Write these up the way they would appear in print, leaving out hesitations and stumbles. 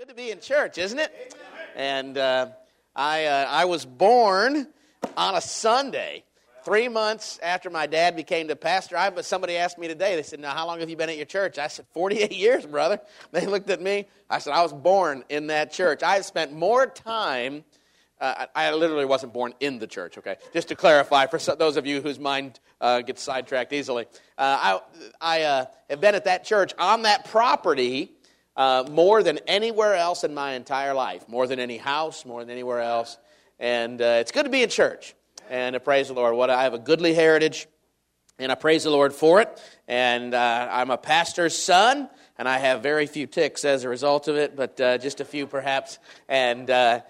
Good to be in church, isn't it? And I was born on a Sunday, 3 months after my dad became the pastor. Somebody asked me today, they said, now, how long have you been at your church? I said, 48 years, brother. They looked at me. I said, I was born in that church. I spent more time, I literally wasn't born in the church, okay? Just to clarify, for those of you whose mind gets sidetracked easily. I have been at that church on that property more than anywhere else in my entire life, more than any house, more than anywhere else. And it's good to be in church. And I praise the Lord. I have a goodly heritage, and I praise the Lord for it. And I'm a pastor's son, and I have very few ticks as a result of it, but just a few perhaps. And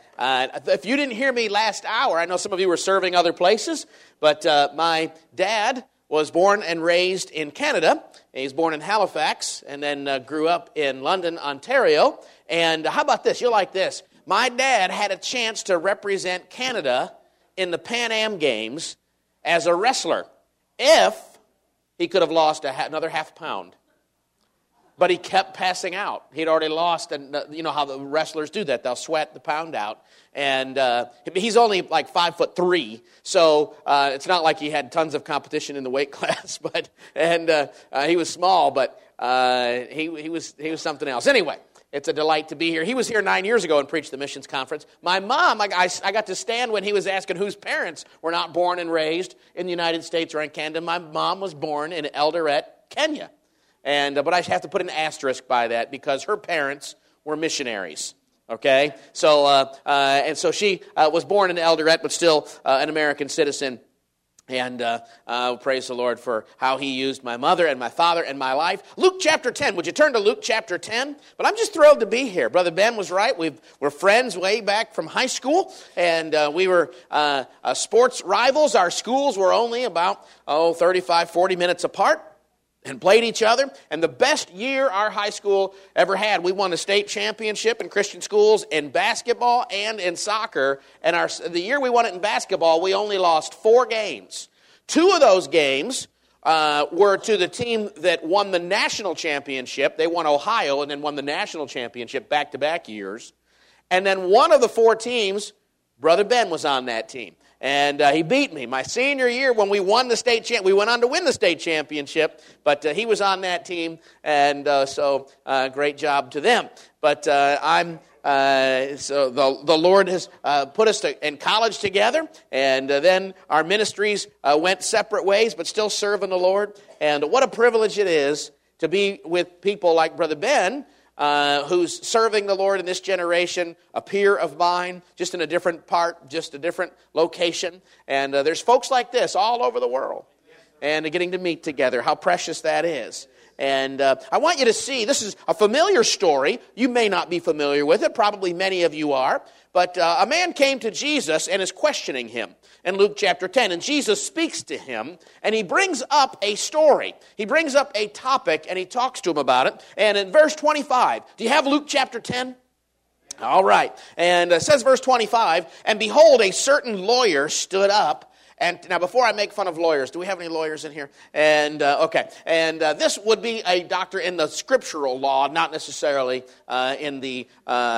if you didn't hear me last hour, I know some of you were serving other places, but my dad was born and raised in Canada. He was born in Halifax and then grew up in London, Ontario. And how about this? You'll like this. My dad had a chance to represent Canada in the Pan Am Games as a wrestler if he could have lost another half pound. But he kept passing out. He'd already lost, and you know how the wrestlers do that. They'll sweat the pound out. And he's only like 5'3", so it's not like he had tons of competition in the weight class. But he was small, but he was something else. Anyway, it's a delight to be here. He was here 9 years ago and preached the missions conference. My mom, I got to stand when he was asking whose parents were not born and raised in the United States or in Canada. My mom was born in Eldoret, Kenya. But I have to put an asterisk by that because her parents were missionaries. Okay, so she was born in Eldoret, but still an American citizen. And praise the Lord for how He used my mother and my father and my life. Luke chapter 10. Would you turn to Luke chapter 10? But I'm just thrilled to be here. Brother Ben was right. We're friends way back from high school, and we were sports rivals. Our schools were only about 35, 40 minutes apart. And played each other, and the best year our high school ever had. We won a state championship in Christian schools in basketball and in soccer, and the year we won it in basketball, we only lost 4 games. 2 of those games were to the team that won the national championship. They won Ohio and then won the national championship back-to-back years. And then one of the 4 teams, Brother Ben was on that team. And he beat me. My senior year, when we won the state we went on to win the state championship, but he was on that team, and so great job to them. But so the Lord has put us in college together, and then our ministries went separate ways, but still serving the Lord. And what a privilege it is to be with people like Brother Ben, who's serving the Lord in this generation, a peer of mine, just in a different part, just a different location. And there's folks like this all over the world, and getting to meet together. How precious that is. And I want you to see, this is a familiar story. You may not be familiar with it. Probably many of you are. But a man came to Jesus and is questioning him in Luke chapter 10. And Jesus speaks to him, and he brings up a story. He brings up a topic, and he talks to him about it. And in verse 25, do you have Luke chapter 10? All right. And it says verse 25, and behold, a certain lawyer stood up. And now, before I make fun of lawyers, do we have any lawyers in here? And okay, and this would be a doctor in the scriptural law, not necessarily in the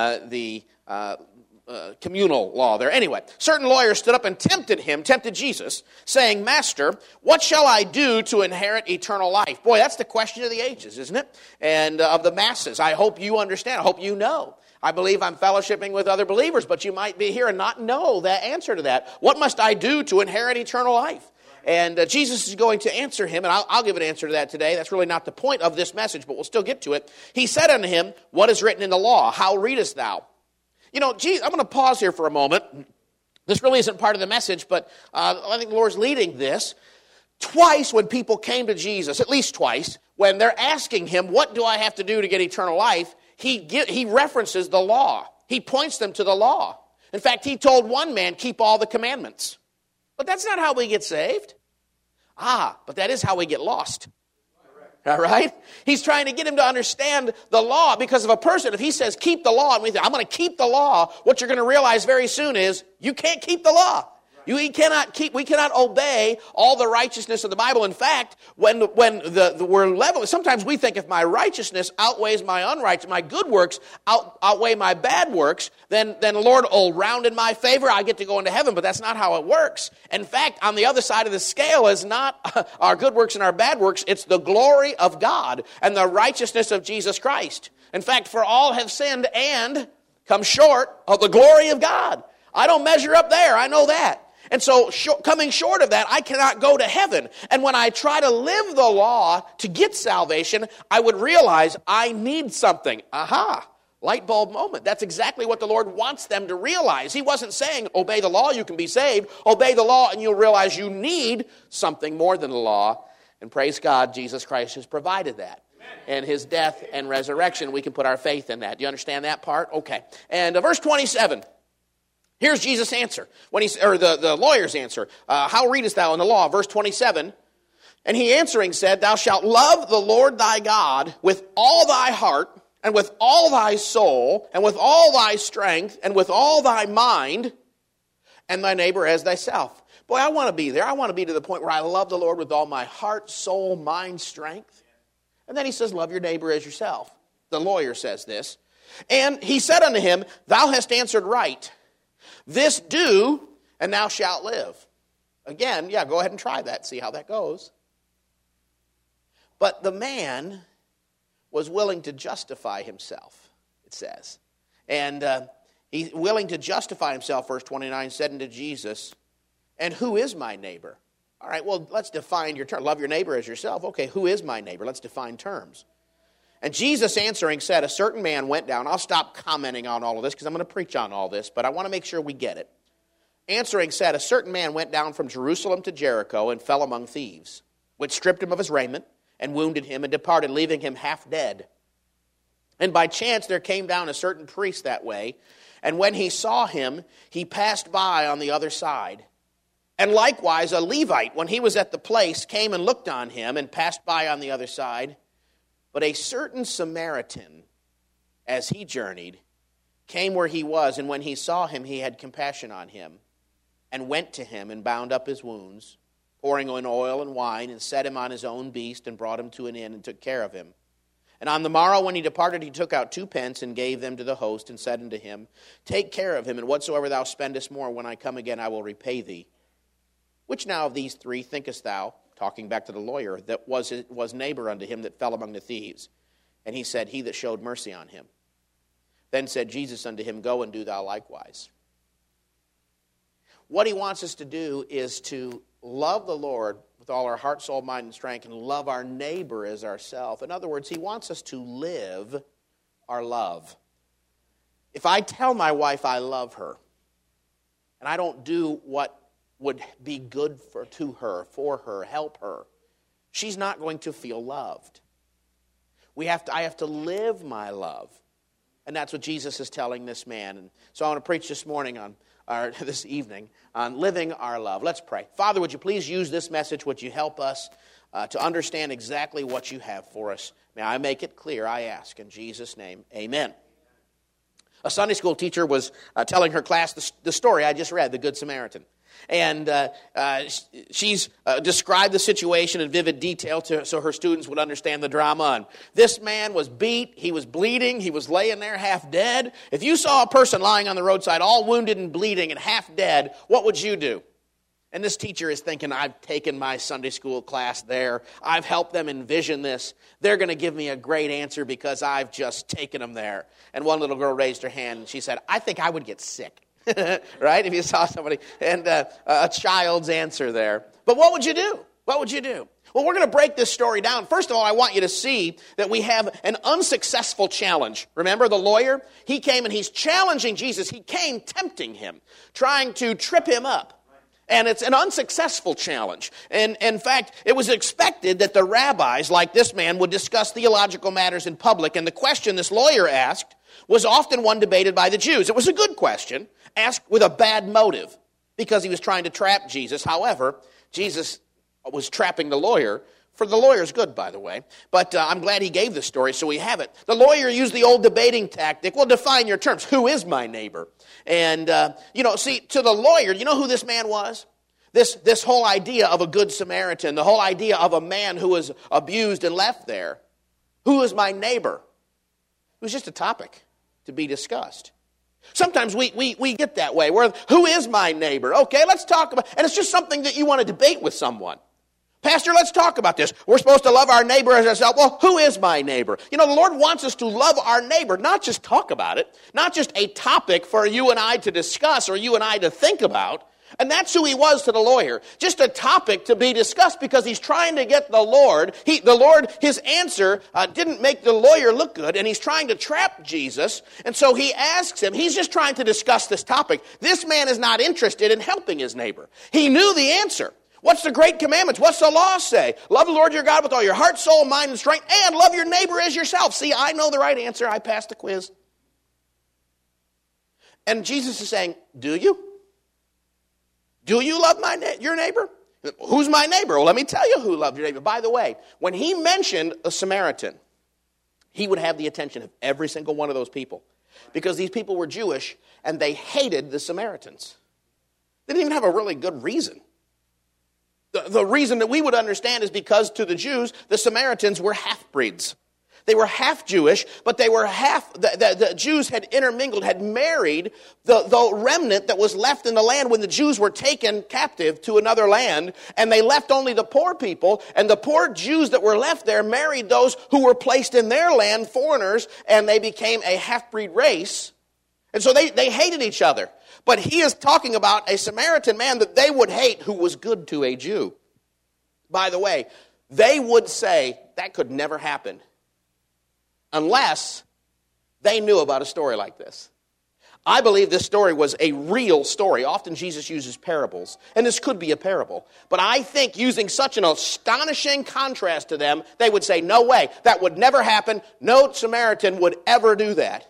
communal law there. Anyway, certain lawyer stood up and tempted Jesus, saying, Master, what shall I do to inherit eternal life? Boy, that's the question of the ages, isn't it? And of the masses. I hope you understand. I hope you know. I believe I'm fellowshipping with other believers, but you might be here and not know the answer to that. What must I do to inherit eternal life? And Jesus is going to answer him, and I'll give an answer to that today. That's really not the point of this message, but we'll still get to it. He said unto him, What is written in the law? How readest thou? You know, I'm going to pause here for a moment. This really isn't part of the message, but I think the Lord's leading this. Twice when people came to Jesus, at least twice, when they're asking him, what do I have to do to get eternal life? He references the law. He points them to the law. In fact, he told one man, keep all the commandments. But that's not how we get saved. But that is how we get lost. All right? He's trying to get him to understand the law, because of a person, if he says keep the law, and we think, I'm going to keep the law, what you're going to realize very soon is you can't keep the law. We cannot obey all the righteousness of the Bible. In fact, when we're level, sometimes we think if my righteousness outweighs my unrighteousness, my good works outweigh my bad works, then the Lord will round in my favor. I get to go into heaven, but that's not how it works. In fact, on the other side of the scale is not our good works and our bad works. It's the glory of God and the righteousness of Jesus Christ. In fact, for all have sinned and come short of the glory of God. I don't measure up there. I know that. And so coming short of that, I cannot go to heaven. And when I try to live the law to get salvation, I would realize I need something. Aha, light bulb moment. That's exactly what the Lord wants them to realize. He wasn't saying, obey the law, you can be saved. Obey the law and you'll realize you need something more than the law. And praise God, Jesus Christ has provided that. And his death and resurrection, we can put our faith in that. Do you understand that part? Okay. And verse 27. Here's Jesus' answer, the lawyer's answer. How readest thou in the law? Verse 27. And he answering said, thou shalt love the Lord thy God with all thy heart, and with all thy soul, and with all thy strength, and with all thy mind, and thy neighbor as thyself. Boy, I want to be there. I want to be to the point where I love the Lord with all my heart, soul, mind, strength. And then he says, love your neighbor as yourself. The lawyer says this. And he said unto him, thou hast answered right. This do, and thou shalt live. Again, go ahead and try that. See how that goes. But the man was willing to justify himself, it says. And he's willing to justify himself, verse 29, said unto Jesus, and who is my neighbor? All right, well, let's define your term. Love your neighbor as yourself. Okay, who is my neighbor? Let's define terms. And Jesus answering said, a certain man went down. I'll stop commenting on all of this because I'm going to preach on all this, but I want to make sure we get it. Answering said, a certain man went down from Jerusalem to Jericho and fell among thieves, which stripped him of his raiment and wounded him and departed, leaving him half dead. And by chance there came down a certain priest that way, and when he saw him, he passed by on the other side. And likewise a Levite, when he was at the place, came and looked on him and passed by on the other side. But a certain Samaritan, as he journeyed, came where he was, and when he saw him, he had compassion on him, and went to him and bound up his wounds, pouring in oil and wine, and set him on his own beast, and brought him to an inn, and took care of him. And on the morrow when he departed, he took out 2 pence, and gave them to the host, and said unto him, take care of him, and whatsoever thou spendest more, when I come again, I will repay thee. Which now of these 3 thinkest thou, talking back to the lawyer, that was neighbor unto him that fell among the thieves? And he said, he that showed mercy on him. Then said Jesus unto him, go and do thou likewise. What he wants us to do is to love the Lord with all our heart, soul, mind, and strength, and love our neighbor as ourselves. In other words, he wants us to live our love. If I tell my wife I love her, and I don't do what would be good to her, for her, help her, she's not going to feel loved. I have to live my love. And that's what Jesus is telling this man. And so I want to preach this evening on living our love. Let's pray. Father, would you please use this message? Would you help us to understand exactly what you have for us? May I make it clear, I ask. In Jesus' name, amen. A Sunday school teacher was telling her class the story I just read, the Good Samaritan. And she's described the situation in vivid detail so her students would understand the drama. And this man was beat, he was bleeding, he was laying there half dead. If you saw a person lying on the roadside all wounded and bleeding and half dead, what would you do? And this teacher is thinking, I've taken my Sunday school class there. I've helped them envision this. They're going to give me a great answer because I've just taken them there. And one little girl raised her hand and she said, I think I would get sick. Right? If you saw somebody, and a child's answer there. But what would you do? What would you do? Well, we're going to break this story down. First of all, I want you to see that we have an unsuccessful challenge. Remember the lawyer? He came and he's challenging Jesus. He came tempting him, trying to trip him up. And it's an unsuccessful challenge. And in fact, it was expected that the rabbis, like this man, would discuss theological matters in public. And the question this lawyer asked was often one debated by the Jews. It was a good question, asked with a bad motive, because he was trying to trap Jesus. However, Jesus was trapping the lawyer For the lawyer's good, by the way. But I'm glad he gave the story, so we have it. The lawyer used the old debating tactic. Well, define your terms. Who is my neighbor? And, see, to the lawyer, you know who this man was? This whole idea of a good Samaritan, the whole idea of a man who was abused and left there. Who is my neighbor? It was just a topic to be discussed. Sometimes we get that way, where who is my neighbor? Okay, let's talk about, and it's just something that you want to debate with someone. Pastor, let's talk about this. We're supposed to love our neighbor as ourselves. Well, who is my neighbor? The Lord wants us to love our neighbor, not just talk about it, not just a topic for you and I to discuss or you and I to think about. And that's who he was to the lawyer. Just a topic to be discussed because he's trying to get the Lord. His answer didn't make the lawyer look good, and he's trying to trap Jesus. And so he asks him, he's just trying to discuss this topic. This man is not interested in helping his neighbor. He knew the answer. What's the great commandments? What's the law say? Love the Lord your God with all your heart, soul, mind, and strength, and love your neighbor as yourself. See, I know the right answer. I passed the quiz. And Jesus is saying, do you? Do you love your neighbor? Who's my neighbor? Well, let me tell you who loved your neighbor. By the way, when he mentioned a Samaritan, he would have the attention of every single one of those people. Because these people were Jewish, and they hated the Samaritans. They didn't even have a really good reason. The reason that we would understand is because to the Jews, the Samaritans were half-breeds. They were half Jewish, but they were the Jews had intermingled, had married the remnant that was left in the land when the Jews were taken captive to another land, and they left only the poor people, and the poor Jews that were left there married those who were placed in their land, foreigners, and they became a half-breed race. And so they hated each other. But he is talking about a Samaritan man that they would hate who was good to a Jew. By the way, they would say that could never happen unless they knew about a story like this. I believe this story was a real story. Often Jesus uses parables, and this could be a parable. But I think using such an astonishing contrast to them, they would say, no way, that would never happen. No Samaritan would ever do that.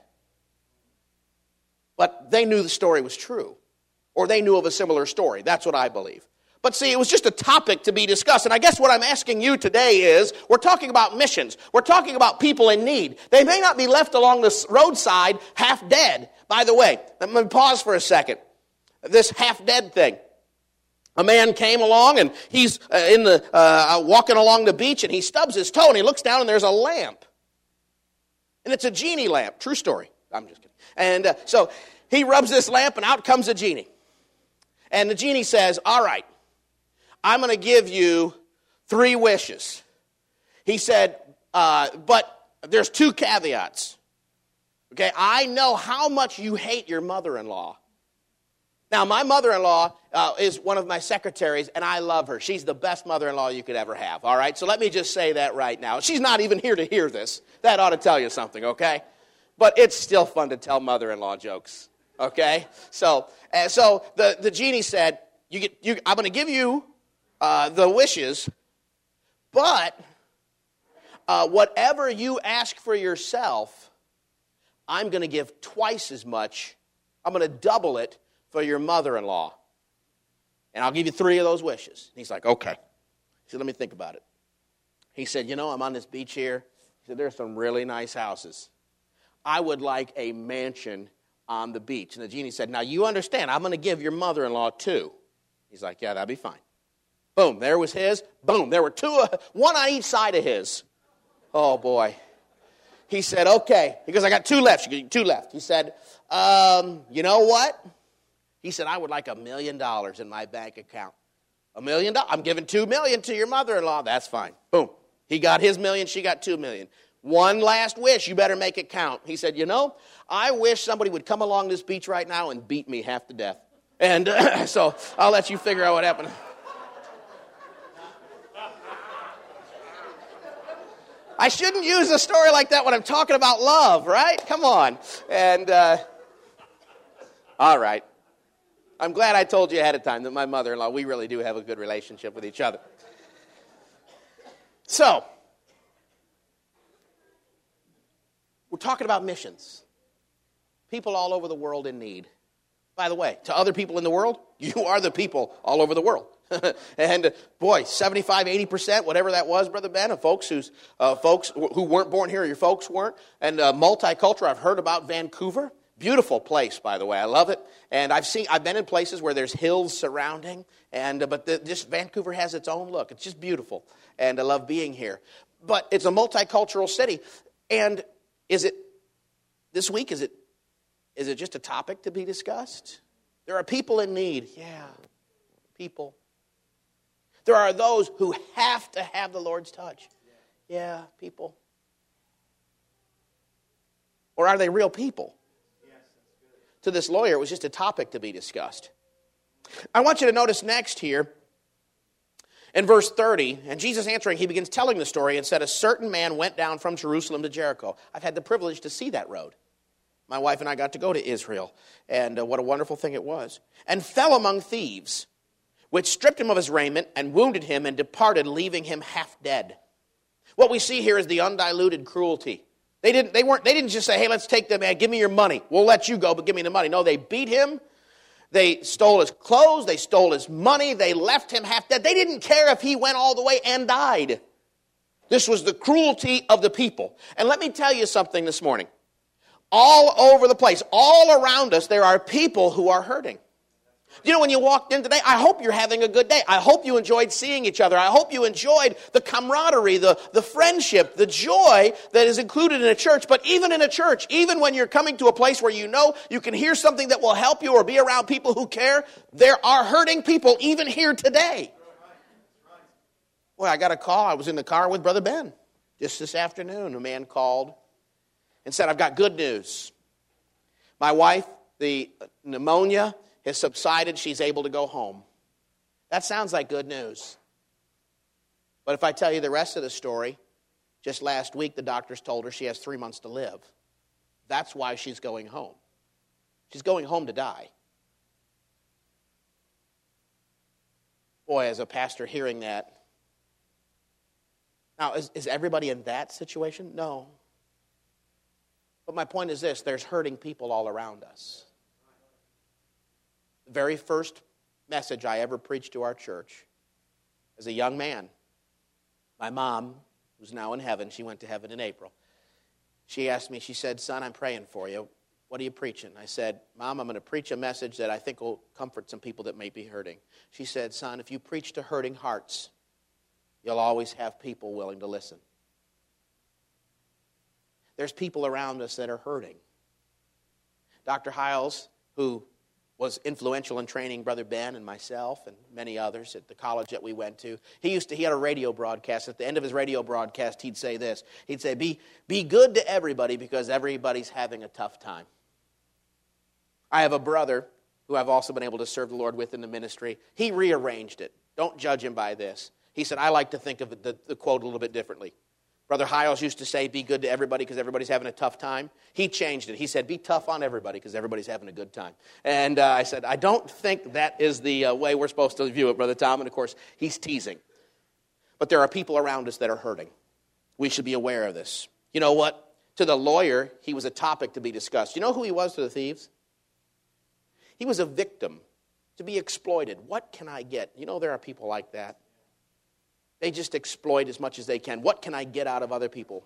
But they knew the story was true, or they knew of a similar story. That's what I believe. But see, it was just a topic to be discussed. And I guess what I'm asking you today is, we're talking about missions. We're talking about people in need. They may not be left along the roadside half dead. By the way, let me pause for a second. This half dead thing. A man came along, and he's walking along the beach, and he stubs his toe, and he looks down, and there's a lamp. And it's a genie lamp. True story. I'm just kidding. And so he rubs this lamp, and out comes a genie. And the genie says, all right, I'm going to give you 3 wishes. He said, but there's 2 caveats. Okay, I know how much you hate your mother-in-law. Now, my mother-in-law is one of my secretaries, and I love her. She's the best mother-in-law you could ever have, all right? So let me just say that right now. She's not even here to hear this. That ought to tell you something, okay? But it's still fun to tell mother-in-law jokes, okay? So the genie said, I'm going to give you the wishes, but whatever you ask for yourself, I'm going to give twice as much. I'm going to double it for your mother-in-law. And I'll give you 3 of those wishes. And he's like, okay. He said, let me think about it. He said, I'm on this beach here. He said, there's some really nice houses. I would like a mansion on the beach. And the genie said, now you understand, I'm going to give your mother-in-law 2. He's like, yeah, that'd be fine. Boom, there was his. Boom, there were 2, one on each side of his. Oh, boy. He said, okay. He goes, I got 2 left. 2 left. He said, you know what? He said, I would like $1 million in my bank account. $1 million? I'm giving $2 million to your mother-in-law. That's fine. Boom. He got his $1 million. She got $2 million. One last wish. You better make it count. He said, I wish somebody would come along this beach right now and beat me half to death. And so I'll let you figure out what happened. I shouldn't use a story like that when I'm talking about love, right? Come on. And, all right. I'm glad I told you ahead of time that my mother-in-law, we really do have a good relationship with each other. So, we're talking about missions. People all over the world in need. By the way, to other people in the world, you are the people all over the world. And boy, 75, 80%, whatever that was, Brother Ben, of folks who weren't born here, your folks weren't. And multicultural, I've heard about Vancouver. Beautiful place, by the way. I love it. And I've been in places where there's hills surrounding, just Vancouver has its own look. It's just beautiful, and I love being here. But it's a multicultural city. And this week, is it just a topic to be discussed? There are people in need. Yeah, people. There are those who have to have the Lord's touch. Yeah, people. Or are they real people? To this lawyer, it was just a topic to be discussed. I want you to notice next here, in verse 30, and Jesus answering, he begins telling the story and said, a certain man went down from Jerusalem to Jericho. I've had the privilege to see that road. My wife and I got to go to Israel, and what a wonderful thing it was. And fell among thieves, which stripped him of his raiment and wounded him and departed, leaving him half dead. What we see here is the undiluted cruelty. They didn't just say, hey, let's take the man, give me your money. We'll let you go, but give me the money. No, they beat him. They stole his clothes. They stole his money. They left him half dead. They didn't care if he went all the way and died. This was the cruelty of the people. And let me tell you something this morning. All over the place, all around us, there are people who are hurting. You know, when you walked in today, I hope you're having a good day. I hope you enjoyed seeing each other. I hope you enjoyed the camaraderie, the friendship, the joy that is included in a church. But even in a church, even when you're coming to a place where you know you can hear something that will help you or be around people who care, there are hurting people even here today. Well, I got a call. I was in the car with Brother Ben just this afternoon. A man called and said, I've got good news. My wife, the pneumonia has subsided. She's able to go home. That sounds like good news. But if I tell you the rest of the story, just last week the doctors told her she has 3 months to live. That's why she's going home. She's going home to die. Boy, as a pastor hearing that. Now, is everybody in that situation? No. But my point is this, there's hurting people all around us. The very first message I ever preached to our church as a young man, my mom, who's now in heaven, she went to heaven in April. She asked me, she said, son, I'm praying for you. What are you preaching? I said, Mom, I'm going to preach a message that I think will comfort some people that may be hurting. She said, son, if you preach to hurting hearts, you'll always have people willing to listen. There's people around us that are hurting. Dr. Hiles, who was influential in training Brother Ben and myself and many others at the college that we went to. He had a radio broadcast. At the end of his radio broadcast, he'd say this. He'd say, be good to everybody because everybody's having a tough time. I have a brother who I've also been able to serve the Lord with in the ministry. He rearranged it. Don't judge him by this. He said, I like to think of the quote a little bit differently. Brother Hiles used to say, be good to everybody because everybody's having a tough time. He changed it. He said, be tough on everybody because everybody's having a good time. And I said, I don't think that is the way we're supposed to view it, Brother Tom. And, of course, he's teasing. But there are people around us that are hurting. We should be aware of this. You know what? To the lawyer, he was a topic to be discussed. You know who he was to the thieves? He was a victim to be exploited. What can I get? You know there are people like that. They just exploit as much as they can. What can I get out of other people?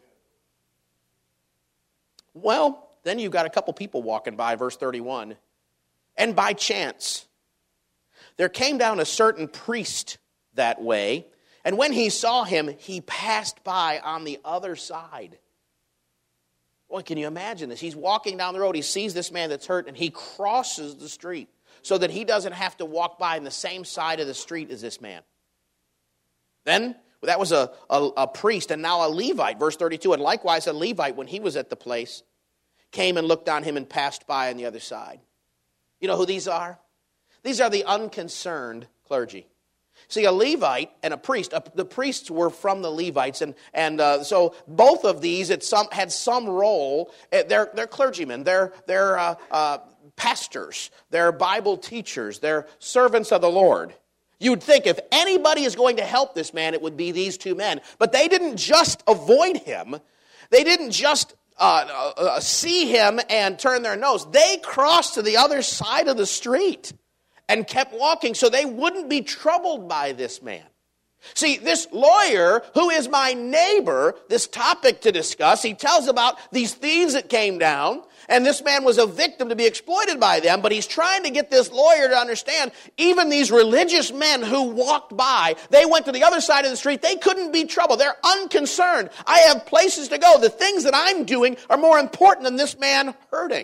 Well, then you've got a couple people walking by, verse 31. And by chance, there came down a certain priest that way, and when he saw him, he passed by on the other side. Boy, can you imagine this? He's walking down the road, he sees this man that's hurt, and he crosses the street so that he doesn't have to walk by on the same side of the street as this man. Then, that was a priest and now a Levite, verse 32. And likewise a Levite, when he was at the place, came and looked on him and passed by on the other side. You know who these are? These are the unconcerned clergy. See, a Levite and a priest, the priests were from the Levites, and so both of these had some role. They're clergymen, they're pastors, they're Bible teachers, they're servants of the Lord. You'd think if anybody is going to help this man, it would be these two men. But they didn't just avoid him. They didn't just see him and turn their nose. They crossed to the other side of the street. and kept walking so they wouldn't be troubled by this man. See, this lawyer, who is my neighbor, this topic to discuss, he tells about these thieves that came down, and this man was a victim to be exploited by them, but he's trying to get this lawyer to understand, even these religious men who walked by, they went to the other side of the street, they couldn't be troubled. They're unconcerned. I have places to go. The things that I'm doing are more important than this man hurting.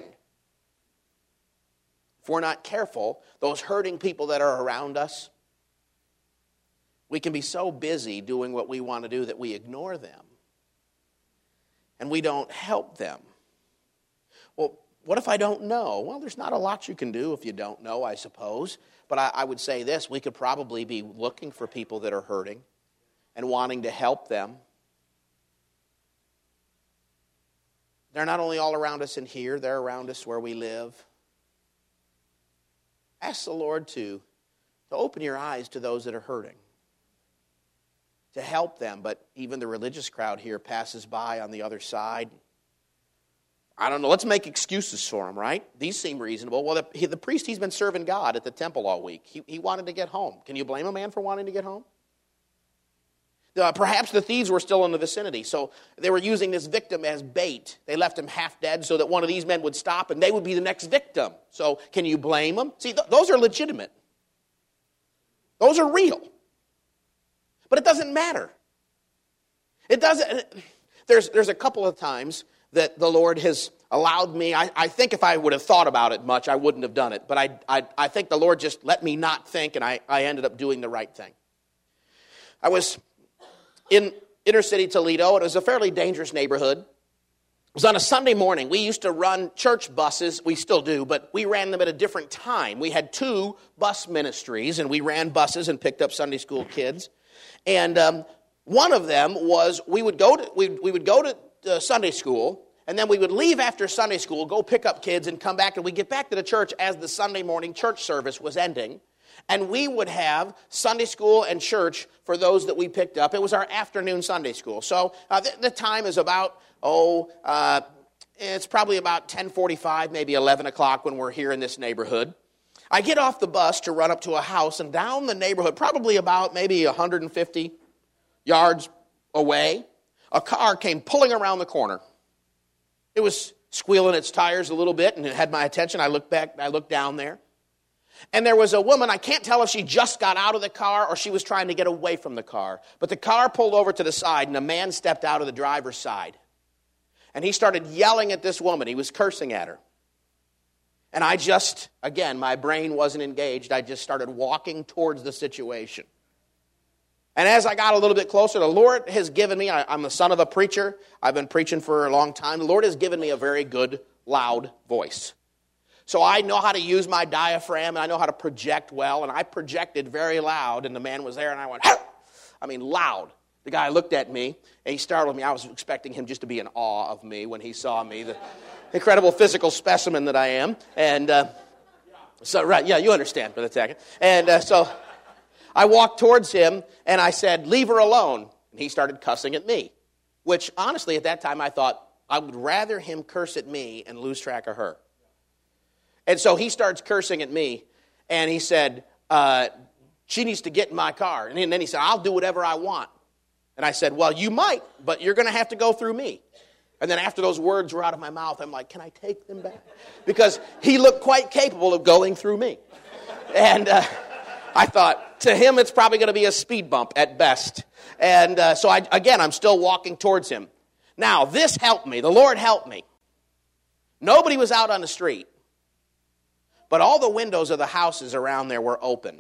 If we're not careful, those hurting people that are around us, we can be so busy doing what we want to do that we ignore them. And we don't help them. Well, what if I don't know? Well, there's not a lot you can do if you don't know, I suppose. But I would say this, we could probably be looking for people that are hurting and wanting to help them. They're not only all around us in here, they're around us where we live. Ask the Lord to open your eyes to those that are hurting, to help them. But even the religious crowd here passes by on the other side. I don't know, let's make excuses for them, right? These seem reasonable. Well, the priest, he's been serving God at the temple all week. He wanted to get home. Can you blame a man for wanting to get home? Perhaps the thieves were still in the vicinity, so they were using this victim as bait. They left him half dead so that one of these men would stop and they would be the next victim. So can you blame them? See, those are legitimate. Those are real. But it doesn't matter. It doesn't. There's a couple of times that the Lord has allowed me. I think if I would have thought about it much, I wouldn't have done it. But I think the Lord just let me not think, and I ended up doing the right thing. I was in inner city Toledo. It was a fairly dangerous neighborhood. It was on a Sunday morning. We used to run church buses. We still do, but we ran them at a different time. We had 2 bus ministries, and we ran buses and picked up Sunday school kids. And one of them was we would go to Sunday school, and then we would leave after Sunday school, go pick up kids, and come back, and we'd get back to the church as the Sunday morning church service was ending. And we would have Sunday school and church for those that we picked up. It was our afternoon Sunday school. So the time is about, it's probably about 10:45, maybe 11 o'clock when we're here in this neighborhood. I get off the bus to run up to a house, and down the neighborhood, probably about maybe 150 yards away, a car came pulling around the corner. It was squealing its tires a little bit, and it had my attention. I looked back, I looked down there. And there was a woman, I can't tell if she just got out of the car or she was trying to get away from the car. But the car pulled over to the side, and a man stepped out of the driver's side. And he started yelling at this woman. He was cursing at her. And I just, again, my brain wasn't engaged. I just started walking towards the situation. And as I got a little bit closer, the Lord has given me, I'm the son of a preacher. I've been preaching for a long time. The Lord has given me a very good, loud voice. So I know how to use my diaphragm, and I know how to project well, and I projected very loud, and the man was there, and I went, "Help!" Loud. The guy looked at me, and he startled me. I was expecting him just to be in awe of me when he saw me, the incredible physical specimen that I am. And you understand, Brother Tackett. And so I walked towards him, and I said, "Leave her alone." And he started cussing at me, which, honestly, at that time, I thought, I would rather him curse at me and lose track of her. And so he starts cursing at me, and he said, she needs to get in my car. And then he said, "I'll do whatever I want." And I said, "Well, you might, but you're going to have to go through me." And then after those words were out of my mouth, I'm like, can I take them back? Because he looked quite capable of going through me. And I thought, to him, it's probably going to be a speed bump at best. And so, I'm still walking towards him. Now, this helped me. The Lord helped me. Nobody was out on the street. But all the windows of the houses around there were open.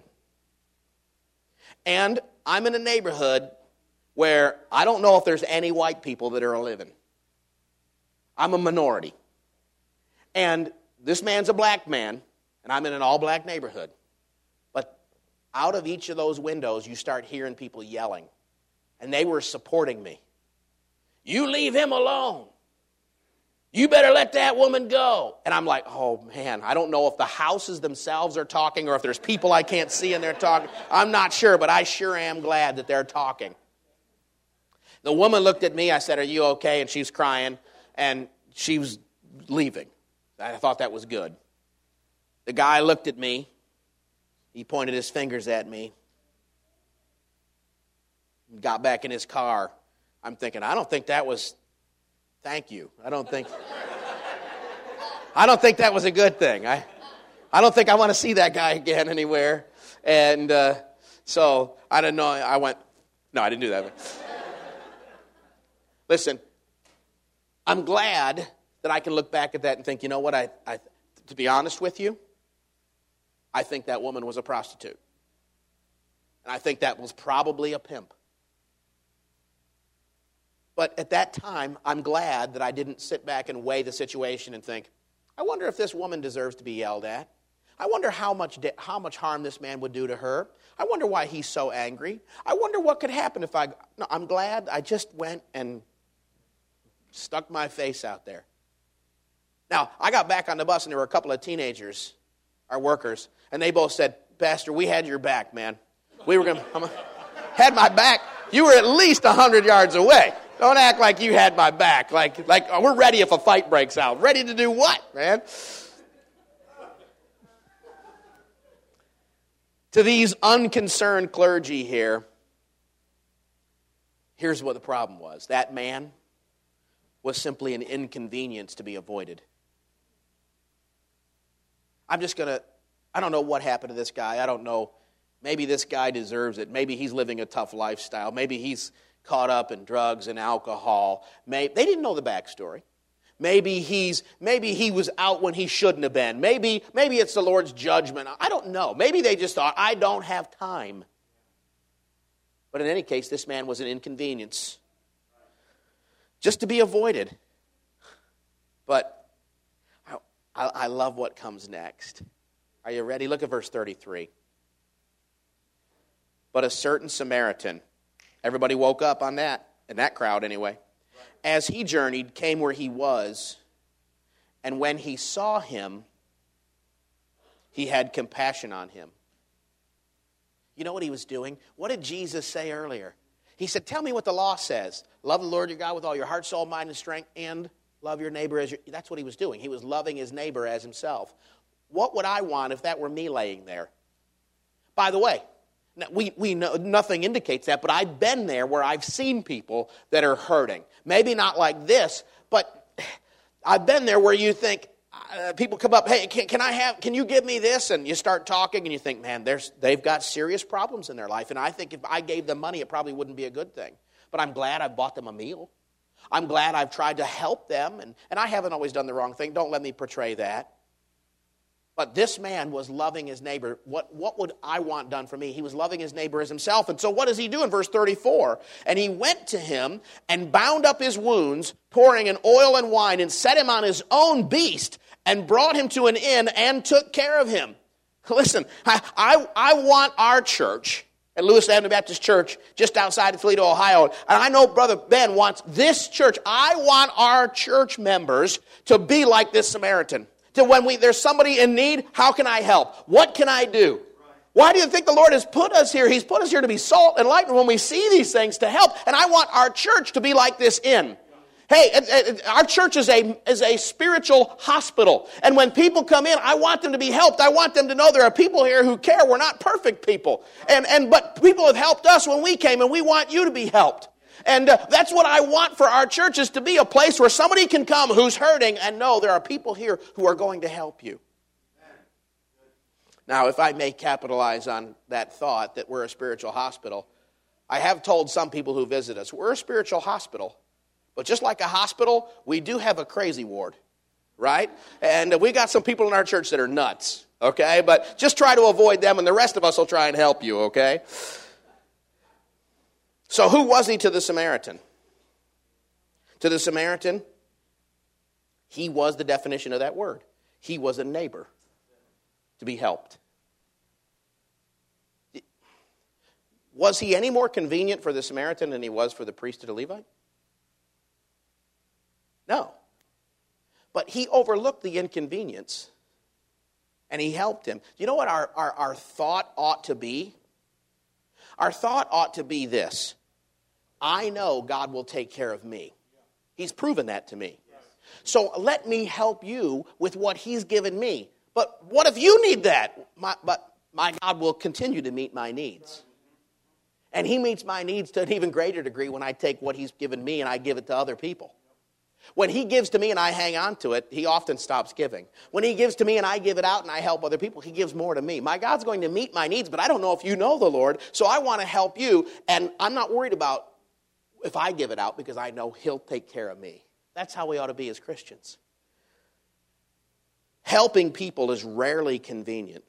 And I'm in a neighborhood where I don't know if there's any white people that are living. I'm a minority. And this man's a black man, and I'm in an all-black neighborhood. But out of each of those windows, you start hearing people yelling. And they were supporting me. "You leave him alone. You better let that woman go." And I'm like, oh, man, I don't know if the houses themselves are talking or if there's people I can't see and they're talking. I'm not sure, but I sure am glad that they're talking. The woman looked at me. I said, "Are you okay?" And she was crying, and she was leaving. I thought that was good. The guy looked at me, He pointed his fingers at me. Got back in his car. I'm thinking, I don't think that was, thank you. I don't think that was a good thing. I don't think I want to see that guy again anywhere. And so I didn't know. I went, no, I didn't do that. Listen, I'm glad that I can look back at that and think, you know what, I to be honest with you, I think that woman was a prostitute. And I think that was probably a pimp. But at that time, I'm glad that I didn't sit back and weigh the situation and think, I wonder if this woman deserves to be yelled at. I wonder how much harm this man would do to her. I wonder why he's so angry. I wonder what could happen if I... No, I'm glad I just went and stuck my face out there. Now, I got back on the bus and there were a couple of teenagers, our workers, and they both said, Pastor, we had your back, man. We were going to... had my back. You were at least 100 yards away. Don't act like you had my back. Like we're ready if a fight breaks out. Ready to do what, man? To these unconcerned clergy here, here's what the problem was. That man was simply an inconvenience to be avoided. I don't know what happened to this guy. I don't know. Maybe this guy deserves it. Maybe he's living a tough lifestyle. Maybe he's caught up in drugs and alcohol. They didn't know the backstory. Maybe he was out when he shouldn't have been. Maybe it's the Lord's judgment. I don't know. Maybe they just thought, I don't have time. But in any case, this man was an inconvenience. Just to be avoided. But I love what comes next. Are you ready? Look at verse 33. But a certain Samaritan, everybody woke up on that, in that crowd anyway. As he journeyed, came where he was, and when he saw him, he had compassion on him. You know what he was doing? What did Jesus say earlier? He said, tell me what the law says. Love the Lord your God with all your heart, soul, mind, and strength, and love your neighbor as your... That's what he was doing. He was loving his neighbor as himself. What would I want if that were me laying there? By the way, we know nothing indicates that, but I've been there where I've seen people that are hurting. Maybe not like this, but I've been there where you think, people come up, hey, can you give me this? And you start talking and you think, man, they've got serious problems in their life. And I think if I gave them money, it probably wouldn't be a good thing. But I'm glad I bought them a meal. I'm glad I've tried to help them. And I haven't always done the wrong thing. Don't let me portray that. But this man was loving his neighbor. What would I want done for me? He was loving his neighbor as himself. And so what does he do in verse 34? And he went to him and bound up his wounds, pouring in oil and wine, and set him on his own beast, and brought him to an inn and took care of him. Listen, I want our church at Lewis Avenue Baptist Church just outside of Toledo, Ohio. And I know Brother Ben wants this church. I want our church members to be like this Samaritan. To when there's somebody in need, how can I help? What can I do? Why do you think the Lord has put us here? He's put us here to be salt and light, and when we see these things, to help. And I want our church to be like this inn. Hey, our church is a spiritual hospital. And when people come in, I want them to be helped. I want them to know there are people here who care. We're not perfect people. But people have helped us when we came, and we want you to be helped. And that's what I want for our churches, to be a place where somebody can come who's hurting and know there are people here who are going to help you. Now, if I may capitalize on that thought that we're a spiritual hospital, I have told some people who visit us, we're a spiritual hospital. But just like a hospital, we do have a crazy ward, right? And we got some people in our church that are nuts, okay? But just try to avoid them, and the rest of us will try and help you, okay? So who was he to the Samaritan? To the Samaritan, he was the definition of that word. He was a neighbor to be helped. Was he any more convenient for the Samaritan than he was for the priest or the Levite? No. But he overlooked the inconvenience, and he helped him. You know what our thought ought to be? Our thought ought to be this: I know God will take care of me. He's proven that to me. So let me help you with what he's given me. But what if you need that? But my God will continue to meet my needs. And he meets my needs to an even greater degree when I take what he's given me and I give it to other people. When he gives to me and I hang on to it, he often stops giving. When he gives to me and I give it out and I help other people, he gives more to me. My God's going to meet my needs, but I don't know if you know the Lord, so I want to help you, and I'm not worried about if I give it out because I know he'll take care of me. That's how we ought to be as Christians. Helping people is rarely convenient.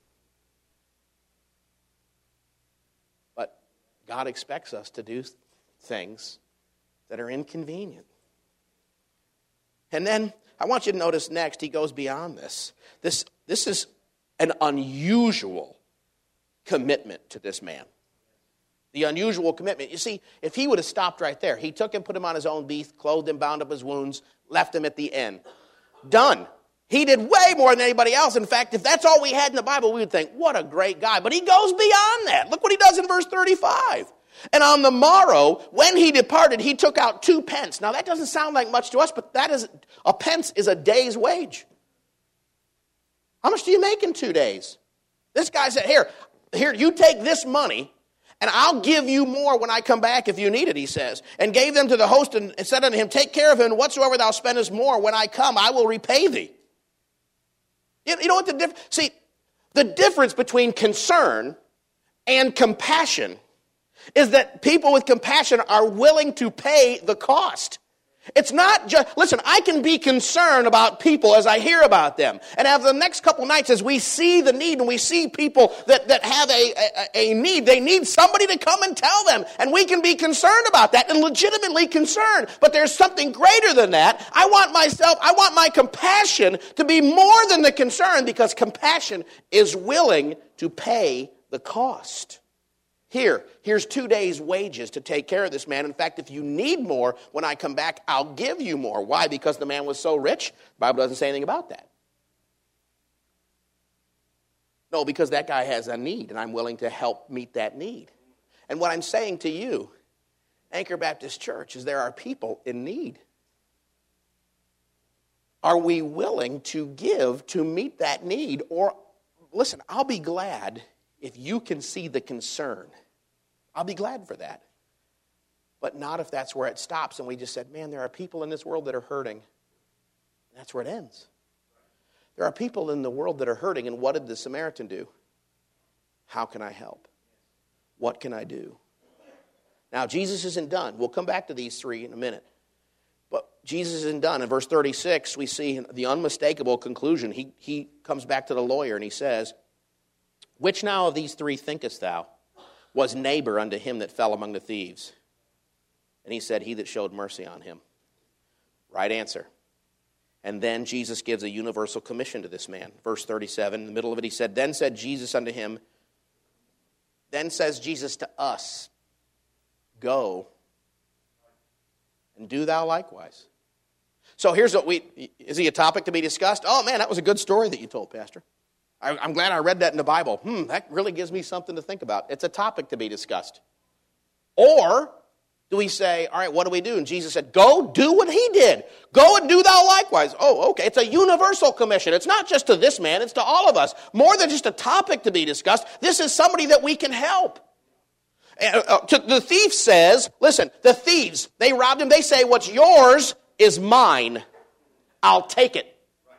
But God expects us to do things that are inconvenient. And then I want you to notice next, he goes beyond this. This is an unusual commitment to this man. The unusual commitment. You see, if he would have stopped right there, he took him, put him on his own beast, clothed him, bound up his wounds, left him at the end. Done. He did way more than anybody else. In fact, if that's all we had in the Bible, we would think, what a great guy. But he goes beyond that. Look what he does in verse 35. And on the morrow, when he departed, he took out 2 pence. Now, that doesn't sound like much to us, but a pence is a day's wage. How much do you make in 2 days? This guy said, here, you take this money, and I'll give you more when I come back if you need it, he says. And gave them to the host and said unto him, take care of him, and whatsoever thou spendest more, when I come, I will repay thee. You know what the difference? See, the difference between concern and compassion is that people with compassion are willing to pay the cost. It's not just, listen, I can be concerned about people as I hear about them. And after the next couple nights, as we see the need and we see people that have a need, they need somebody to come and tell them. And we can be concerned about that and legitimately concerned. But there's something greater than that. I want my compassion to be more than the concern, because compassion is willing to pay the cost. Here's 2 days' wages to take care of this man. In fact, if you need more, when I come back, I'll give you more. Why? Because the man was so rich? The Bible doesn't say anything about that. No, because that guy has a need, and I'm willing to help meet that need. And what I'm saying to you, Anchor Baptist Church, is there are people in need. Are we willing to give to meet that need? Or, listen, I'll be glad if you can see the concern. I'll be glad for that. But not if that's where it stops and we just said, man, there are people in this world that are hurting. And that's where it ends. There are people in the world that are hurting, and what did the Samaritan do? How can I help? What can I do? Now, Jesus isn't done. We'll come back to these 3 in a minute. But Jesus isn't done. In verse 36, we see the unmistakable conclusion. He comes back to the lawyer and he says, which now of these 3 thinkest thou was neighbor unto him that fell among the thieves? And he said, he that showed mercy on him. Right answer. And then Jesus gives a universal commission to this man. Verse 37, in the middle of it, he said, then said Jesus unto him, then says Jesus to us, go and do thou likewise. So here's what is he a topic to be discussed? Oh man, that was a good story that you told, Pastor. I'm glad I read that in the Bible. That really gives me something to think about. It's a topic to be discussed. Or do we say, all right, what do we do? And Jesus said, go do what he did. Go and do thou likewise. Oh, okay. It's a universal commission. It's not just to this man. It's to all of us. More than just a topic to be discussed. This is somebody that we can help. The thief says, listen, the thieves, they robbed him. They say, what's yours is mine. I'll take it.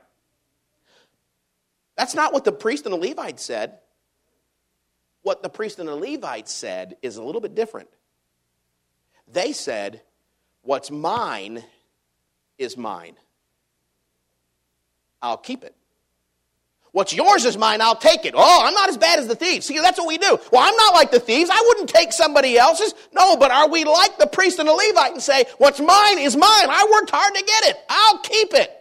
That's not what the priest and the Levite said. What the priest and the Levite said is a little bit different. They said, what's mine is mine. I'll keep it. What's yours is mine, I'll take it. Oh, I'm not as bad as the thieves. See, that's what we do. Well, I'm not like the thieves. I wouldn't take somebody else's. No, but are we like the priest and the Levite and say, what's mine is mine. I worked hard to get it. I'll keep it.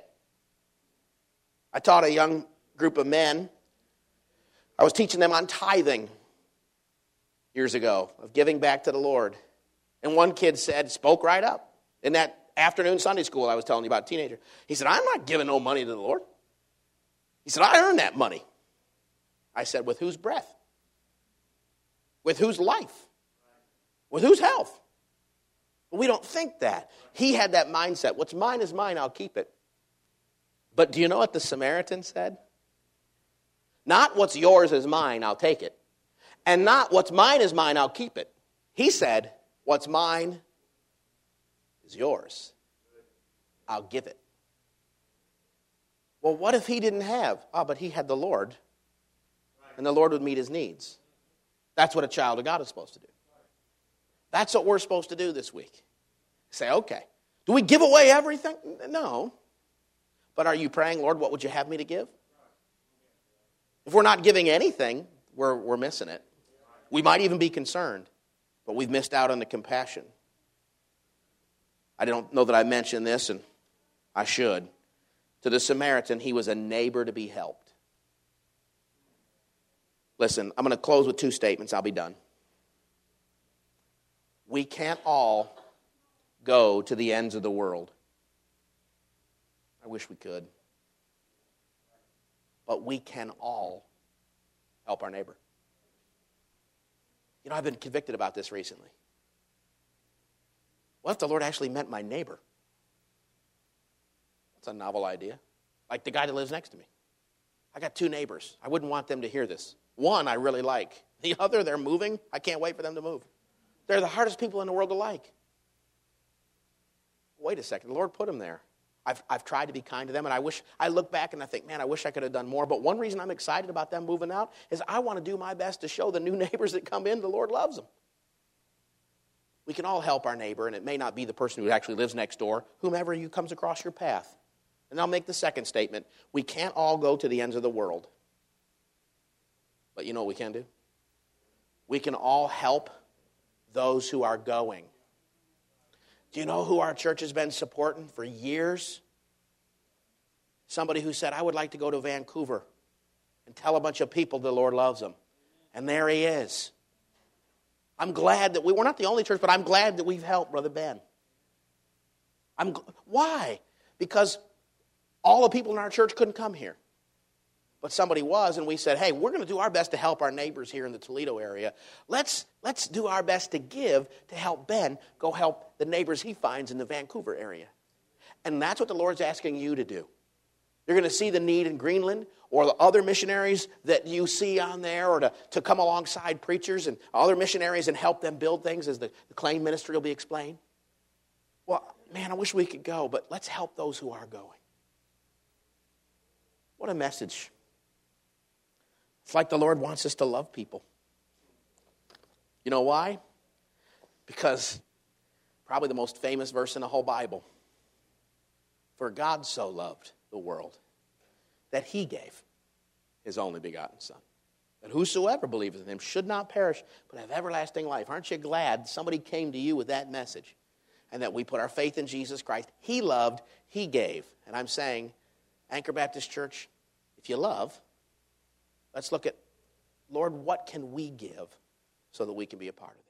I taught a young group of men. I was teaching them on tithing years ago, of giving back to the Lord. And one kid spoke right up in that afternoon Sunday school I was telling you about, teenager. He said, I'm not giving no money to the Lord. He said, I earned that money. I said, with whose breath? With whose life? With whose health? But we don't think that. He had that mindset. What's mine is mine, I'll keep it. But do you know what the Samaritan said? Not what's yours is mine, I'll take it. And not what's mine is mine, I'll keep it. He said, what's mine is yours. I'll give it. Well, what if he didn't have? But he had the Lord, and the Lord would meet his needs. That's what a child of God is supposed to do. That's what we're supposed to do this week. Say, okay, do we give away everything? No. But are you praying, Lord, what would you have me to give? If we're not giving anything, we're missing it. We might even be concerned, but we've missed out on the compassion. I don't know that I mentioned this, and I should. To the Samaritan, he was a neighbor to be helped. Listen, I'm going to close with two statements. I'll be done. We can't all go to the ends of the world. I wish we could. But we can all help our neighbor. You know, I've been convicted about this recently. What if the Lord actually meant my neighbor? That's a novel idea. Like the guy that lives next to me. I got two neighbors. I wouldn't want them to hear this. One I really like. The other, they're moving. I can't wait for them to move. They're the hardest people in the world to like. Wait a second. The Lord put them there. I've tried to be kind to them, and I look back and I think, man, I wish I could have done more. But one reason I'm excited about them moving out is I want to do my best to show the new neighbors that come in the Lord loves them. We can all help our neighbor, and it may not be the person who actually lives next door, whomever you comes across your path. And I'll make the second statement. We can't all go to the ends of the world. But you know what we can do? We can all help those who are going. Do you know who our church has been supporting for years? Somebody who said, I would like to go to Vancouver and tell a bunch of people the Lord loves them. And there he is. I'm glad that we're not the only church, but I'm glad that we've helped Brother Ben. Why? Because all the people in our church couldn't come here. But somebody was, and we said, hey, we're going to do our best to help our neighbors here in the Toledo area. Let's do our best to give to help Ben go help the neighbors he finds in the Vancouver area. And that's what the Lord's asking you to do. You're going to see the need in Greenland or the other missionaries that you see on there, or to come alongside preachers and other missionaries and help them build things as the Claim ministry will be explained. Well, man, I wish we could go, but let's help those who are going. What a message. It's like the Lord wants us to love people. You know why? Because probably the most famous verse in the whole Bible. For God so loved the world that he gave his only begotten Son, that whosoever believeth in him should not perish, but have everlasting life. Aren't you glad somebody came to you with that message? And that we put our faith in Jesus Christ. He loved, he gave. And I'm saying, Anchor Baptist Church, if you love, let's look at, Lord, what can we give so that we can be a part of it?